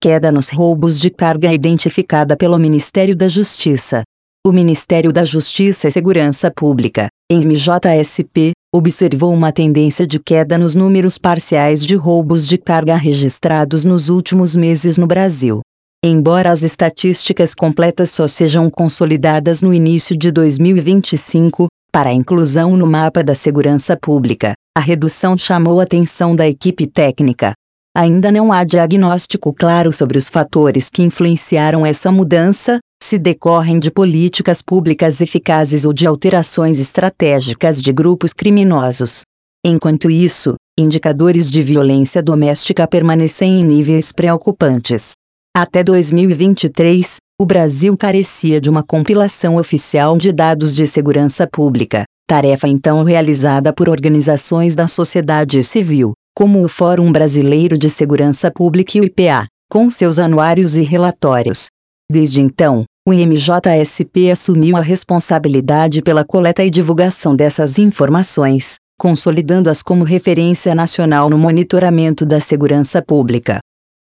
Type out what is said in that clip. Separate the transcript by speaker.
Speaker 1: queda nos roubos de carga identificada pelo Ministério da Justiça. O Ministério da Justiça e Segurança Pública, MJSP, observou uma tendência de queda nos números parciais de roubos de carga registrados nos últimos meses no Brasil. Embora as estatísticas completas só sejam consolidadas no início de 2025, para a inclusão no mapa da segurança pública, a redução chamou a atenção da equipe técnica. Ainda não há diagnóstico claro sobre os fatores que influenciaram essa mudança, se decorrem de políticas públicas eficazes ou de alterações estratégicas de grupos criminosos. Enquanto isso, indicadores de violência doméstica permanecem em níveis preocupantes. Até 2023, o Brasil carecia de uma compilação oficial de dados de segurança pública, tarefa então realizada por organizações da sociedade civil, como o Fórum Brasileiro de Segurança Pública e o IPA, com seus anuários e relatórios. Desde então, o MJSP assumiu a responsabilidade pela coleta e divulgação dessas informações, consolidando-as como referência nacional no monitoramento da segurança pública.